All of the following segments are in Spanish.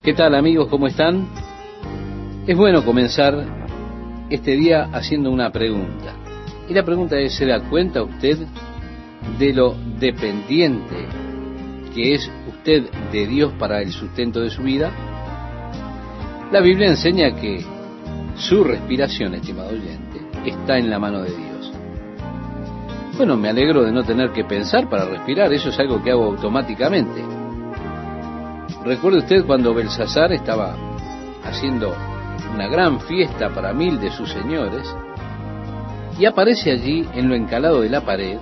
¿Qué tal, amigos? ¿Cómo están? Es bueno comenzar este día haciendo una pregunta. Y la pregunta es, ¿se da cuenta usted de lo dependiente que es usted de Dios para el sustento de su vida? La Biblia enseña que su respiración, estimado oyente, está en la mano de Dios. Bueno, me alegro de no tener que pensar para respirar, eso es algo que hago automáticamente. ¿Recuerda usted cuando Belsasar estaba haciendo una gran fiesta para 1000 de sus señores y aparece allí en lo encalado de la pared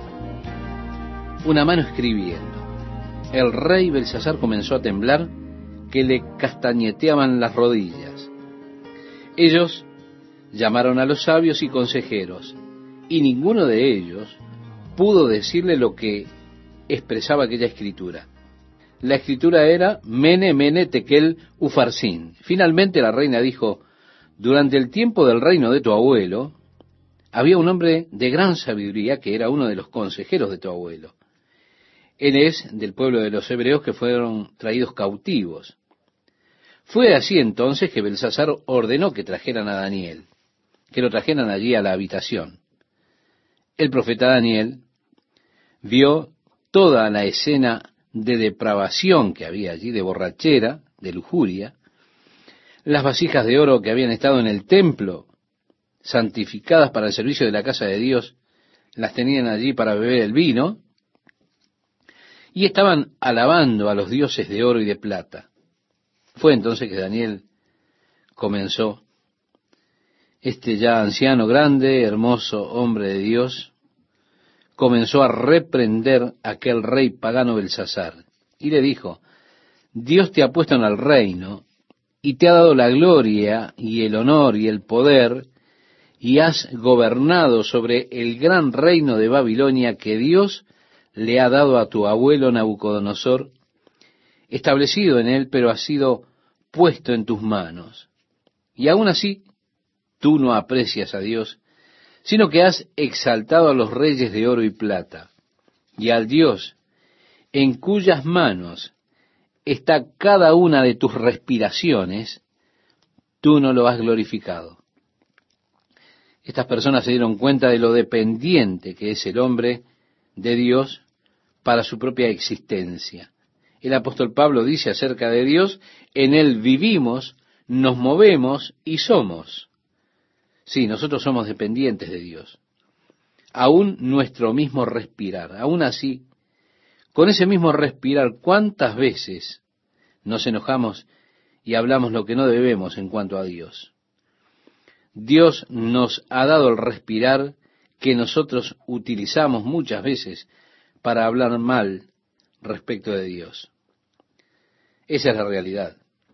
una mano escribiendo? El rey Belsasar comenzó a temblar, que le castañeteaban las rodillas. Ellos llamaron a los sabios y consejeros, y ninguno de ellos pudo decirle lo que expresaba aquella escritura. La escritura era Mene, Mene, Tekel, Ufarsin. Finalmente la reina dijo: durante el tiempo del reino de tu abuelo, había un hombre de gran sabiduría que era uno de los consejeros de tu abuelo. Él es del pueblo de los hebreos que fueron traídos cautivos. Fue así entonces que Belsasar ordenó que trajeran a Daniel, que lo trajeran allí a la habitación. El profeta Daniel vio toda la escena de depravación que había allí, de borrachera, de lujuria. Las vasijas de oro que habían estado en el templo, santificadas para el servicio de la casa de Dios, las tenían allí para beber el vino, y estaban alabando a los dioses de oro y de plata. Fue entonces que Daniel comenzó, este ya anciano, grande, hermoso hombre de Dios, comenzó a reprender a aquel rey pagano Belsasar, y le dijo: Dios te ha puesto en el reino, y te ha dado la gloria, y el honor, y el poder, y has gobernado sobre el gran reino de Babilonia que Dios le ha dado a tu abuelo Nabucodonosor, establecido en él, pero ha sido puesto en tus manos. Y aún así, tú no aprecias a Dios, sino que has exaltado a los reyes de oro y plata, y al Dios en cuyas manos está cada una de tus respiraciones, tú no lo has glorificado. Estas personas se dieron cuenta de lo dependiente que es el hombre de Dios para su propia existencia. El apóstol Pablo dice acerca de Dios: en Él vivimos, nos movemos y somos. Sí, nosotros somos dependientes de Dios. Aún nuestro mismo respirar, aún así, con ese mismo respirar, ¿cuántas veces nos enojamos y hablamos lo que no debemos en cuanto a Dios? Dios nos ha dado el respirar que nosotros utilizamos muchas veces para hablar mal respecto de Dios. Esa es la realidad.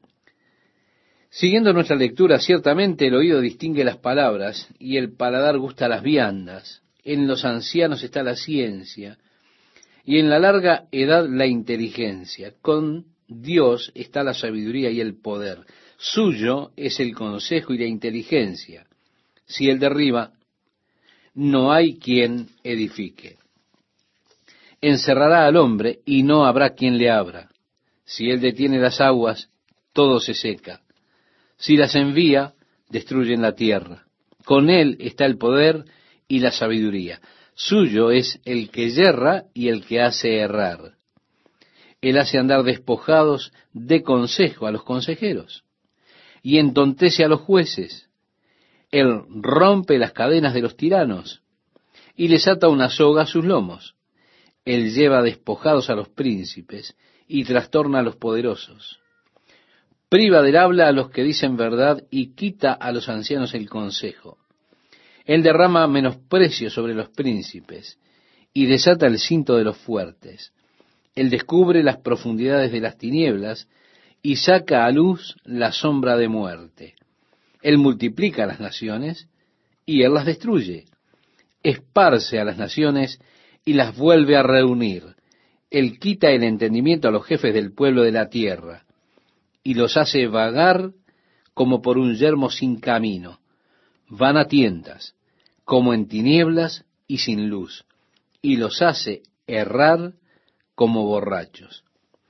Siguiendo nuestra lectura, ciertamente el oído distingue las palabras y el paladar gusta las viandas. En los ancianos está la ciencia y en la larga edad la inteligencia. Con Dios está la sabiduría y el poder. Suyo es el consejo y la inteligencia. Si Él derriba, no hay quien edifique. Encerrará al hombre y no habrá quien le abra. Si Él detiene las aguas, todo se seca. Si las envía, destruyen la tierra. Con Él está el poder y la sabiduría. Suyo es el que yerra y el que hace errar. Él hace andar despojados de consejo a los consejeros y entontece a los jueces. Él rompe las cadenas de los tiranos y les ata una soga a sus lomos. Él lleva despojados a los príncipes y trastorna a los poderosos. Priva del habla a los que dicen verdad y quita a los ancianos el consejo. Él derrama menosprecio sobre los príncipes y desata el cinto de los fuertes. Él descubre las profundidades de las tinieblas y saca a luz la sombra de muerte. Él multiplica las naciones y Él las destruye. Esparce a las naciones y las vuelve a reunir. Él quita el entendimiento a los jefes del pueblo de la tierra y los hace vagar como por un yermo sin camino. Van a tientas, como en tinieblas y sin luz, y los hace errar como borrachos.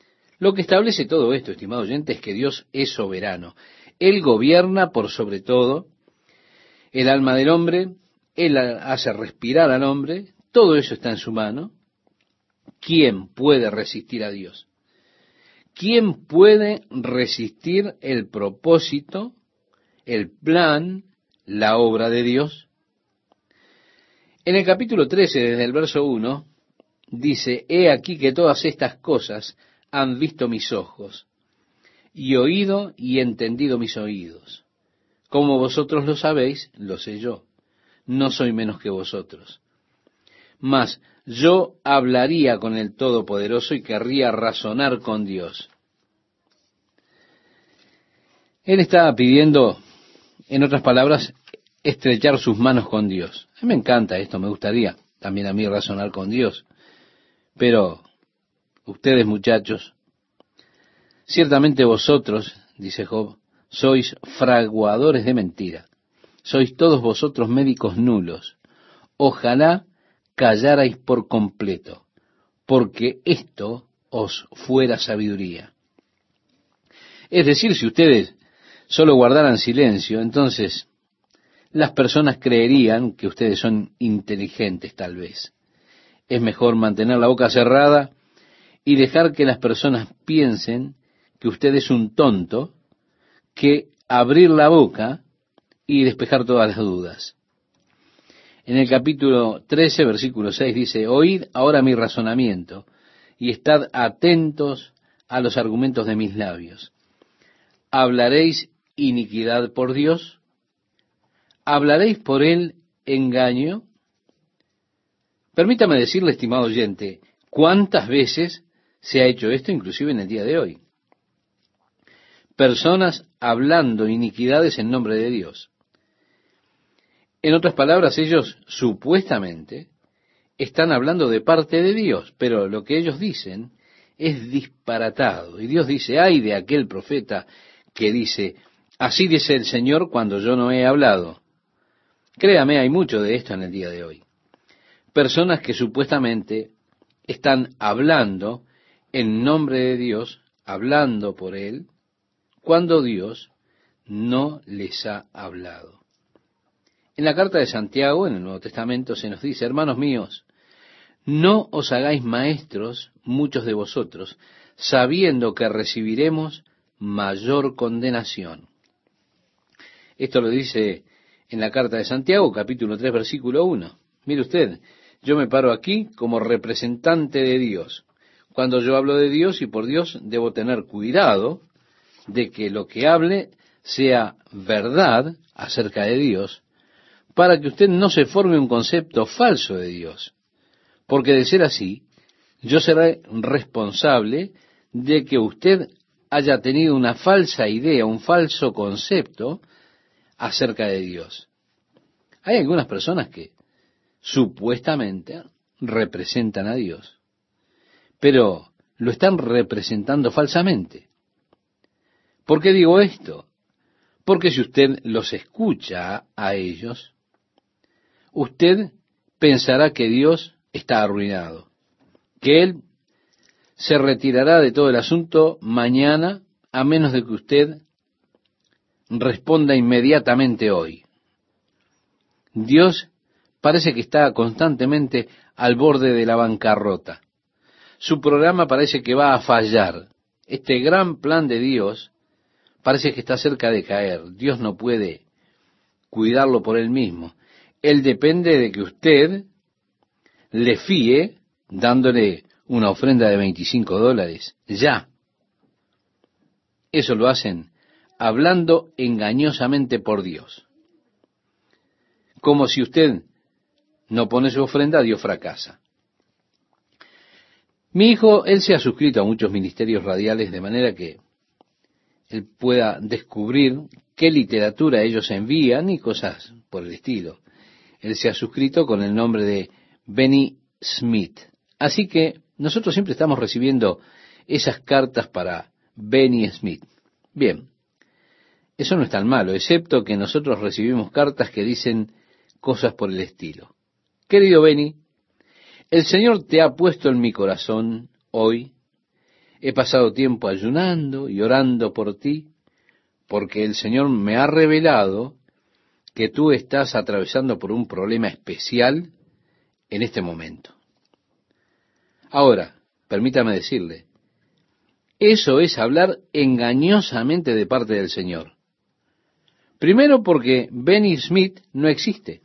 Lo que establece todo esto, estimado oyente, es que Dios es soberano. Él gobierna por sobre todo el alma del hombre, Él hace respirar al hombre, todo eso está en su mano. ¿Quién puede resistir a Dios? ¿Quién puede resistir el propósito, el plan, la obra de Dios? En el capítulo 13, desde el verso 1, dice: He aquí que todas estas cosas han visto mis ojos, y oído y entendido mis oídos. Como vosotros lo sabéis, lo sé yo. No soy menos que vosotros. Mas yo hablaría con el Todopoderoso y querría razonar con Dios. Él estaba pidiendo, en otras palabras, estrechar sus manos con Dios. A mí me encanta esto, me gustaría también a mí razonar con Dios. Pero ustedes, muchachos, ciertamente vosotros, dice Job, sois fraguadores de mentira. Sois todos vosotros médicos nulos. Ojalá callarais por completo, porque esto os fuera sabiduría. Es decir, si ustedes solo guardaran silencio, entonces las personas creerían que ustedes son inteligentes, tal vez. Es mejor mantener la boca cerrada y dejar que las personas piensen que usted es un tonto, que abrir la boca y despejar todas las dudas. En el capítulo 13, versículo 6 dice: Oíd ahora mi razonamiento y estad atentos a los argumentos de mis labios. ¿Hablaréis iniquidad por Dios? ¿Hablaréis por él engaño? Permítame decirle, estimado oyente, cuántas veces se ha hecho esto, inclusive en el día de hoy. Personas hablando iniquidades en nombre de Dios. En otras palabras, ellos supuestamente están hablando de parte de Dios, pero lo que ellos dicen es disparatado. Y Dios dice: ay de aquel profeta que dice: así dice el Señor cuando yo no he hablado. Créame, hay mucho de esto en el día de hoy. Personas que supuestamente están hablando en nombre de Dios, hablando por Él, cuando Dios no les ha hablado. En la carta de Santiago, en el Nuevo Testamento, se nos dice: hermanos míos, no os hagáis maestros muchos de vosotros, sabiendo que recibiremos mayor condenación. Esto lo dice en la carta de Santiago, capítulo 3, versículo 1. Mire usted, yo me paro aquí como representante de Dios. Cuando yo hablo de Dios y por Dios, debo tener cuidado de que lo que hable sea verdad acerca de Dios, para que usted no se forme un concepto falso de Dios. Porque de ser así, yo seré responsable de que usted haya tenido una falsa idea, un falso concepto acerca de Dios. Hay algunas personas que supuestamente representan a Dios, pero lo están representando falsamente. ¿Por qué digo esto? Porque si usted los escucha a ellos, usted pensará que Dios está arruinado, que Él se retirará de todo el asunto mañana, a menos de que usted responda inmediatamente hoy. Dios parece que está constantemente al borde de la bancarrota. Su programa parece que va a fallar. Este gran plan de Dios parece que está cerca de caer. Dios no puede cuidarlo por él mismo. Él depende de que usted le fíe dándole una ofrenda de $25. Ya. Eso lo hacen hablando engañosamente por Dios. Como si usted no pone su ofrenda, Dios fracasa. Mi hijo, él se ha suscrito a muchos ministerios radiales de manera que él pueda descubrir qué literatura ellos envían y cosas por el estilo. Él se ha suscrito con el nombre de Benny Smith. Así que nosotros siempre estamos recibiendo esas cartas para Benny Smith. Bien, eso no es tan malo, excepto que nosotros recibimos cartas que dicen cosas por el estilo. Querido Benny, el Señor te ha puesto en mi corazón hoy He pasado tiempo ayunando y orando por ti, porque el Señor me ha revelado que tú estás atravesando por un problema especial en este momento. Ahora, permítame decirle, eso es hablar engañosamente de parte del Señor. Primero porque Benny Smith no existe.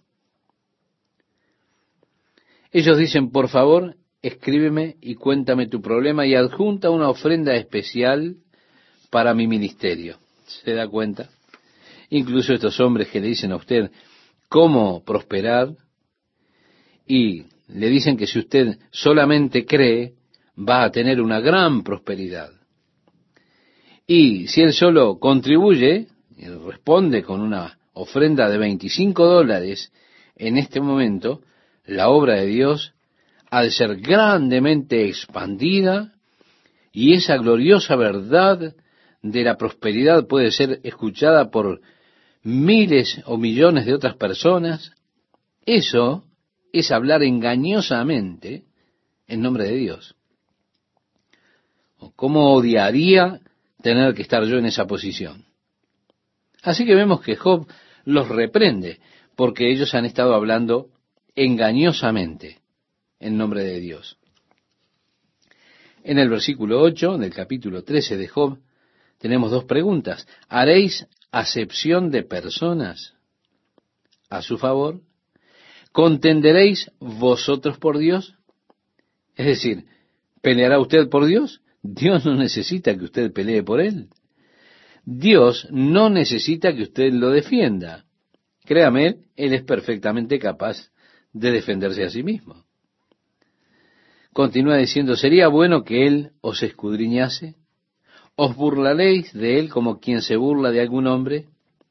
Ellos dicen, por favor, escríbeme y cuéntame tu problema y adjunta una ofrenda especial para mi ministerio. ¿Se da cuenta? Incluso estos hombres que le dicen a usted cómo prosperar y le dicen que si usted solamente cree, va a tener una gran prosperidad. Y si él solo contribuye, y responde con una ofrenda de $25 en este momento, la obra de Dios ha de ser grandemente expandida y esa gloriosa verdad de la prosperidad puede ser escuchada por miles o millones de otras personas. Eso es hablar engañosamente en nombre de Dios. ¿Cómo odiaría tener que estar yo en esa posición? Así que vemos que Job los reprende porque ellos han estado hablando engañosamente en nombre de Dios. En el versículo 8 del capítulo 13 de Job tenemos dos preguntas. ¿Haréis acepción de personas a su favor? ¿Contenderéis vosotros por Dios? Es decir, ¿peleará usted por Dios? Dios no necesita que usted pelee por Él. Dios no necesita que usted lo defienda. Créame, Él es perfectamente capaz de defenderse a sí mismo. Continúa diciendo, ¿sería bueno que Él os escudriñase? ¿Os burlaréis de Él como quien se burla de algún hombre?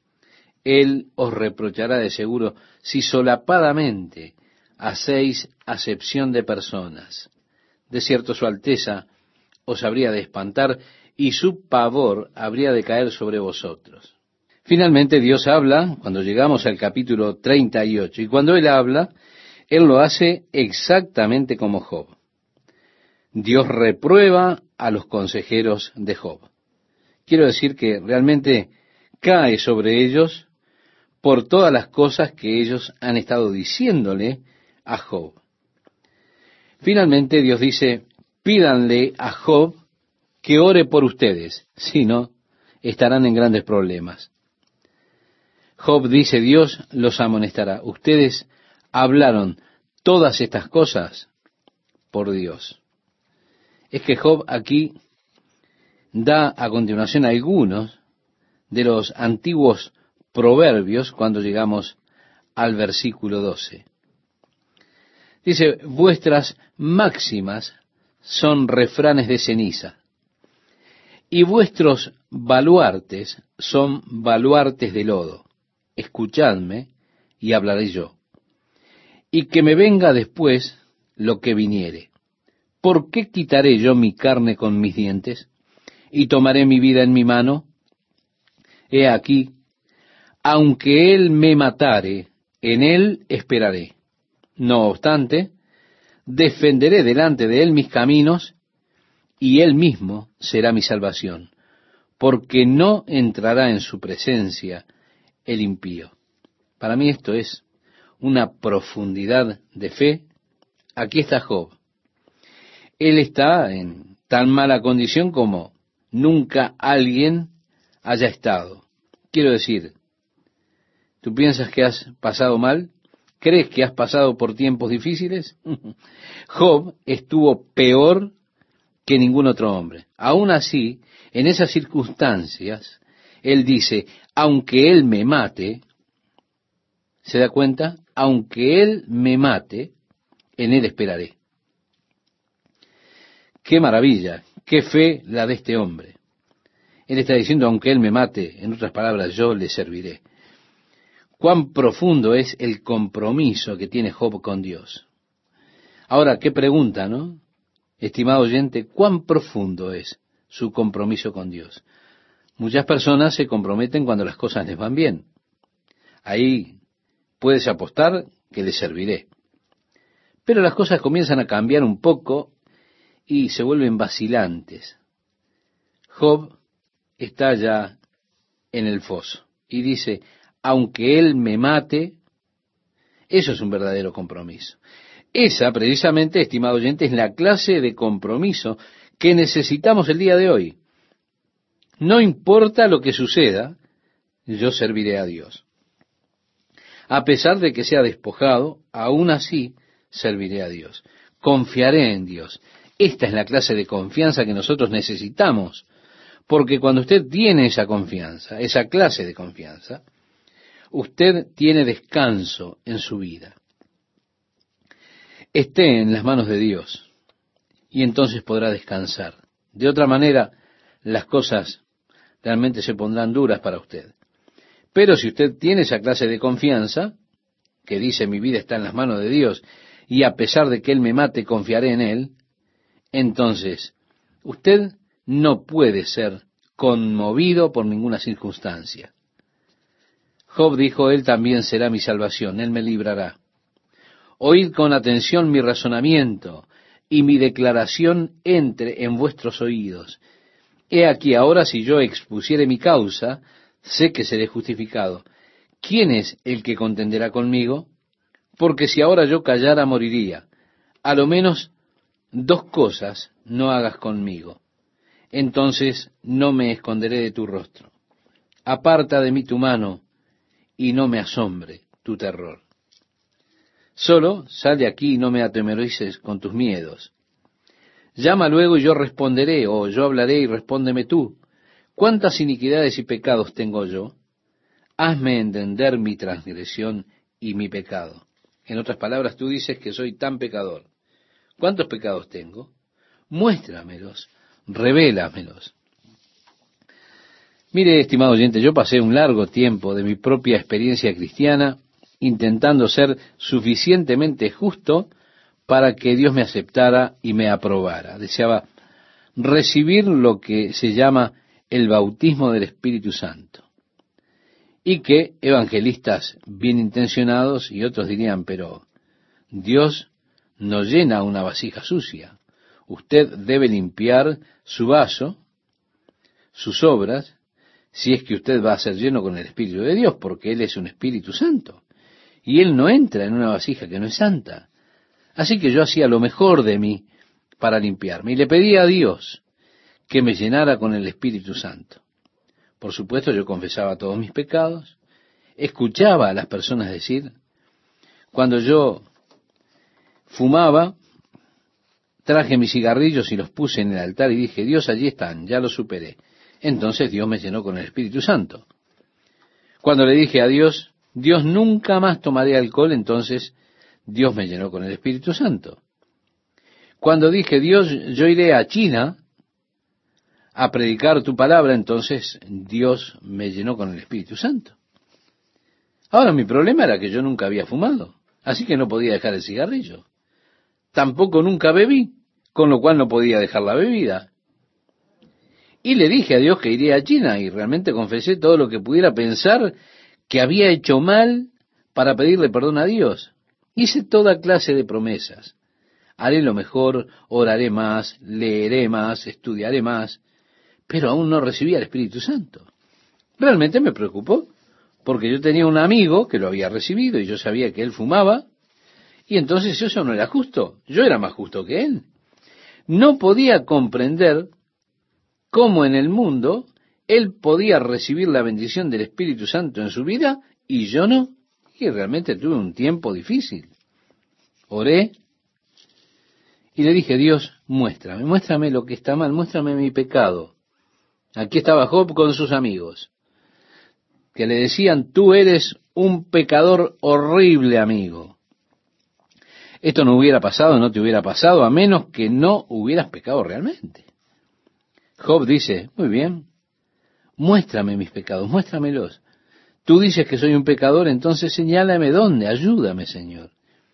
Él os reprochará de seguro si solapadamente hacéis acepción de personas. De cierto, su Alteza os habría de espantar y su pavor habría de caer sobre vosotros. Finalmente Dios habla cuando llegamos al capítulo 38, y cuando Él habla, Él lo hace exactamente como Job. Dios reprueba a los consejeros de Job. Quiero decir que realmente cae sobre ellos por todas las cosas que ellos han estado diciéndole a Job. Finalmente Dios dice, pídanle a Job que ore por ustedes, si no, estarán en grandes problemas. Job dice, Dios los amonestará. Ustedes hablaron todas estas cosas por Dios. Es que Job aquí da a continuación algunos de los antiguos proverbios cuando llegamos al versículo 12. Dice, vuestras máximas son refranes de ceniza, y vuestros baluartes son baluartes de lodo. Escuchadme y hablaré yo, y que me venga después lo que viniere. ¿Por qué quitaré yo mi carne con mis dientes y tomaré mi vida en mi mano? He aquí, aunque él me matare, en él esperaré. No obstante, defenderé delante de él mis caminos, y él mismo será mi salvación, porque no entrará en su presencia el impío. Para mí esto es una profundidad de fe. Aquí está Job. Él está en tan mala condición como nunca alguien haya estado. Quiero decir, ¿tú piensas que has pasado mal? ¿Crees que has pasado por tiempos difíciles? Job estuvo peor que ningún otro hombre. Aún así, en esas circunstancias, él dice, aunque él me mate, ¿se da cuenta? Aunque él me mate, en él esperaré. ¡Qué maravilla! ¡Qué fe la de este hombre! Él está diciendo, aunque él me mate, en otras palabras, yo le serviré. Cuán profundo es el compromiso que tiene Job con Dios. Ahora, qué pregunta, ¿no? Estimado oyente, ¿cuán profundo es su compromiso con Dios? Muchas personas se comprometen cuando las cosas les van bien. Ahí puedes apostar que le serviré. Pero las cosas comienzan a cambiar un poco y se vuelven vacilantes. Job está ya en el foso y dice, aunque él me mate, eso es un verdadero compromiso. Esa, precisamente, estimado oyente, es la clase de compromiso que necesitamos el día de hoy. No importa lo que suceda, yo serviré a Dios. A pesar de que sea despojado, aún así serviré a Dios. Confiaré en Dios. Esta es la clase de confianza que nosotros necesitamos, porque cuando usted tiene esa confianza, esa clase de confianza, usted tiene descanso en su vida. Esté en las manos de Dios y entonces podrá descansar. De otra manera, las cosas realmente se pondrán duras para usted. Pero si usted tiene esa clase de confianza, que dice mi vida está en las manos de Dios, y a pesar de que Él me mate, confiaré en Él, entonces usted no puede ser conmovido por ninguna circunstancia. Job dijo, Él también será mi salvación, Él me librará. Oíd con atención mi razonamiento, y mi declaración entre en vuestros oídos. He aquí ahora si yo expusiere mi causa, sé que seré justificado. ¿Quién es el que contenderá conmigo? Porque si ahora yo callara, moriría. A lo menos 2 cosas no hagas conmigo. Entonces no me esconderé de tu rostro. Aparta de mí tu mano, y no me asombre tu terror. Solo sal de aquí y no me atemorices con tus miedos. Llama luego y yo responderé, o yo hablaré y respóndeme tú. ¿Cuántas iniquidades y pecados tengo yo? Hazme entender mi transgresión y mi pecado. En otras palabras, tú dices que soy tan pecador. ¿Cuántos pecados tengo? Muéstramelos, revélamelos. Mire, estimado oyente, yo pasé un largo tiempo de mi propia experiencia cristiana intentando ser suficientemente justo para que Dios me aceptara y me aprobara. Deseaba recibir lo que se llama el bautismo del Espíritu Santo. Y que evangelistas bien intencionados y otros dirían, pero Dios no llena una vasija sucia. Usted debe limpiar su vaso, sus obras, si es que usted va a ser lleno con el Espíritu de Dios, porque Él es un Espíritu Santo. Y Él no entra en una vasija que no es santa. Así que yo hacía lo mejor de mí para limpiarme. Y le pedía a Dios que me llenara con el Espíritu Santo. Por supuesto, yo confesaba todos mis pecados. Escuchaba a las personas decir, cuando yo fumaba, traje mis cigarrillos y los puse en el altar y dije, Dios, allí están, ya los superé. Entonces Dios me llenó con el Espíritu Santo. Cuando le dije a Dios, Dios, nunca más tomaré alcohol, entonces Dios me llenó con el Espíritu Santo. Cuando dije, Dios, yo iré a China a predicar tu palabra, entonces Dios me llenó con el Espíritu Santo. Ahora mi problema era que yo nunca había fumado, así que no podía dejar el cigarrillo. Tampoco nunca bebí, con lo cual no podía dejar la bebida. Y le dije a Dios que iría a China y realmente confesé todo lo que pudiera pensar que había hecho mal para pedirle perdón a Dios. Hice toda clase de promesas. Haré lo mejor, oraré más, leeré más, estudiaré más, pero aún no recibía el Espíritu Santo. Realmente me preocupó, porque yo tenía un amigo que lo había recibido y yo sabía que él fumaba, y entonces eso no era justo. Yo era más justo que él. No podía comprender cómo en el mundo él podía recibir la bendición del Espíritu Santo en su vida y yo no. Y realmente tuve un tiempo difícil. Oré y le dije, Dios, muéstrame lo que está mal, muéstrame mi pecado. Aquí estaba Job con sus amigos, que le decían, tú eres un pecador horrible, amigo. Esto no hubiera pasado, no te hubiera pasado, a menos que no hubieras pecado realmente. Job dice, muy bien, muéstrame mis pecados, muéstramelos. Tú dices que soy un pecador, entonces señálame dónde, ayúdame, Señor.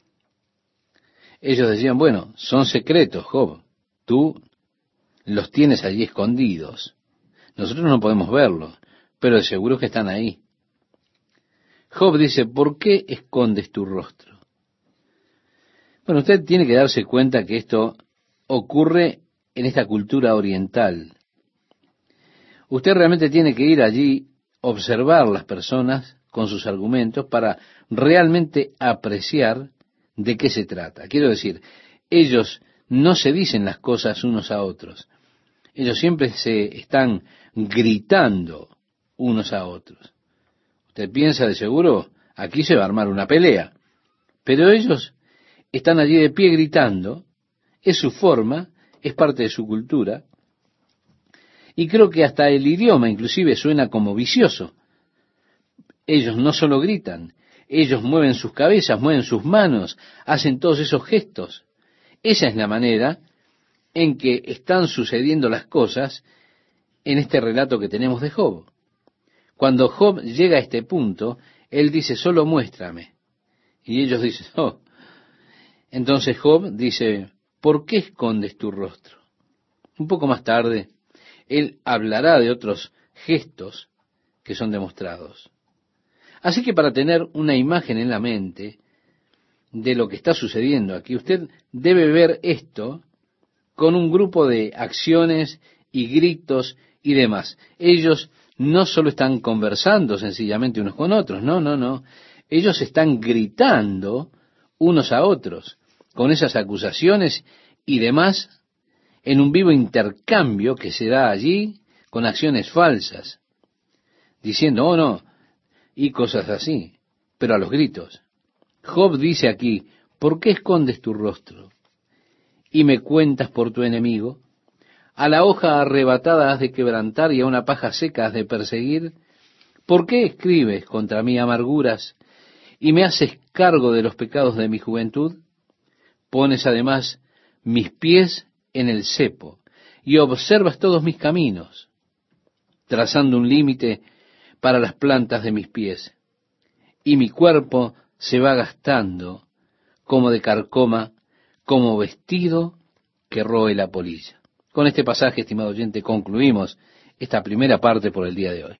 Ellos decían, bueno, son secretos, Job, tú los tienes allí escondidos. Nosotros no podemos verlos, pero de seguro que están ahí. Job dice, ¿por qué escondes tu rostro? Bueno, usted tiene que darse cuenta que esto ocurre en esta cultura oriental. Usted realmente tiene que ir allí, observar las personas con sus argumentos para realmente apreciar de qué se trata. Quiero decir, ellos no se dicen las cosas unos a otros. Ellos siempre se están gritando unos a otros. Usted piensa de seguro, aquí se va a armar una pelea. Pero ellos están allí de pie gritando, es su forma, es parte de su cultura, y creo que hasta el idioma inclusive suena como vicioso. Ellos no solo gritan, ellos mueven sus cabezas, mueven sus manos, hacen todos esos gestos. Esa es la manera en que están sucediendo las cosas en este relato que tenemos de Job. Cuando Job llega a este punto, él dice, solo muéstrame. Y ellos dicen, oh. Entonces Job dice, ¿por qué escondes tu rostro? Un poco más tarde, él hablará de otros gestos que son demostrados. Así que para tener una imagen en la mente de lo que está sucediendo aquí, usted debe ver esto con un grupo de acciones y gritos y demás. Ellos no solo están conversando sencillamente unos con otros, no. Ellos están gritando unos a otros con esas acusaciones y demás en un vivo intercambio que se da allí con acciones falsas, diciendo, oh no, y cosas así, pero a los gritos. Job dice aquí, ¿por qué escondes tu rostro y me cuentas por tu enemigo? A la hoja arrebatada has de quebrantar y a una paja seca has de perseguir. ¿Por qué escribes contra mí amarguras y me haces cargo de los pecados de mi juventud? Pones además mis pies en el cepo y observas todos mis caminos, trazando un límite para las plantas de mis pies. Y mi cuerpo se va gastando como de carcoma, como vestido que roe la polilla. Con este pasaje, estimado oyente, concluimos esta primera parte por el día de hoy.